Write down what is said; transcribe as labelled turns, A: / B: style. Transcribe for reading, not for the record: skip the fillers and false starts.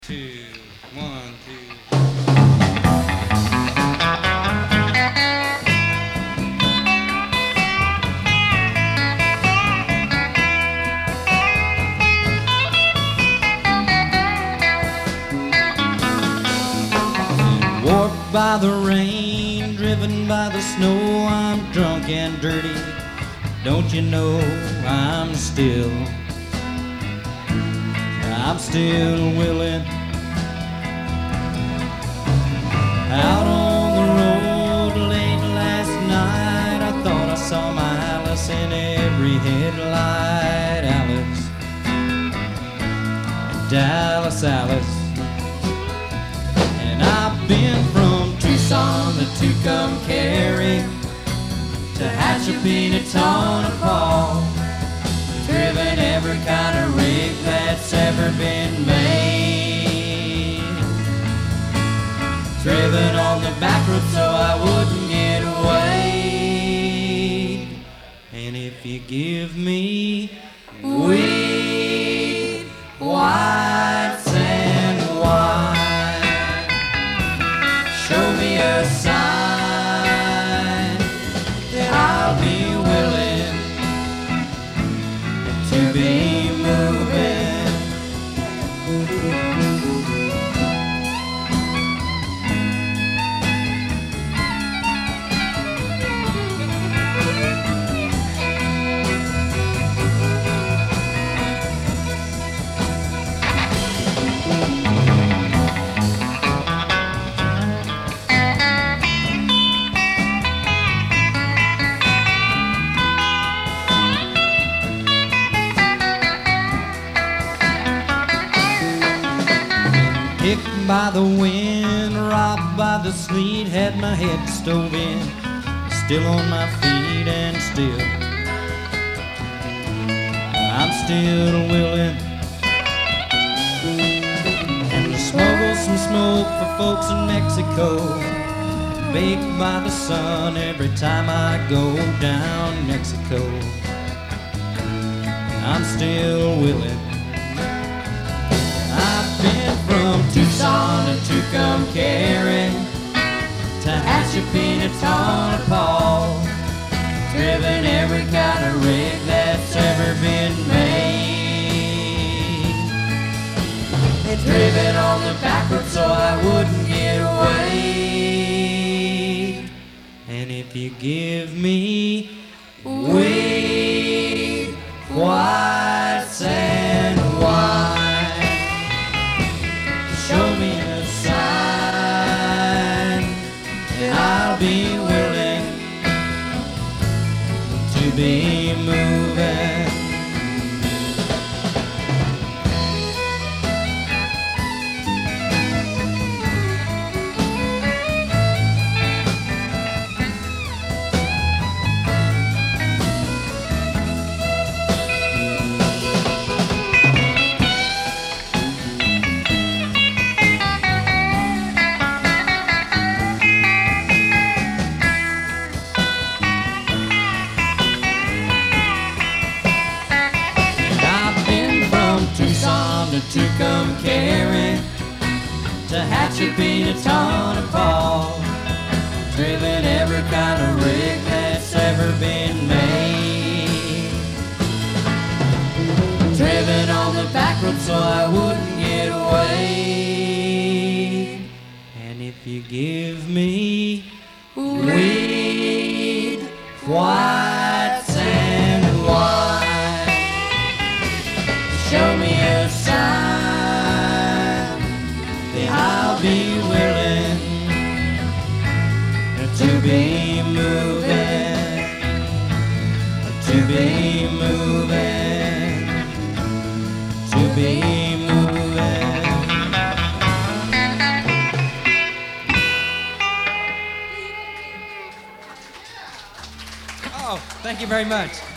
A: Two, one, two. Warped by the rain, driven by the snow, I'm drunk and dirty. Don't you know I'm still willing. Out on the road late last night, I thought I saw my Alice in every headlight. Alice, Dallas Alice. And I've been from Tucson to Tucumcari, to Hatchapina, Tonopah, driven every kind of rig that's ever been made, driven on the back road so I wouldn't get away. And if you give me weed, white sand wine, show me a sign that I'll be willing to be moving. Kicked by the wind, robbed by the sleet, had my head stove in, still on my feet and still, I'm still willing. And to smuggle some smoke for folks in Mexico, baked by the sun every time I go down Mexico, I'm still willing. I've been from Tucson to Tucumcari, to Hatchapina, Tonopah, driven every kind of rig that's ever been made, driven on the back road so I wouldn't get away. And if you give me weed, white sand wine, show me a sign that I'll be willing to be moving. To Tucumcari, to Hatchapina, Tonopah, driven every kind of rig that's ever been made, driven on the back road so I wouldn't get away. And if you give me weed, white sand wine, show me a sign that I'll be willing to be moving, to be moving, to be moving. Oh, thank you very much.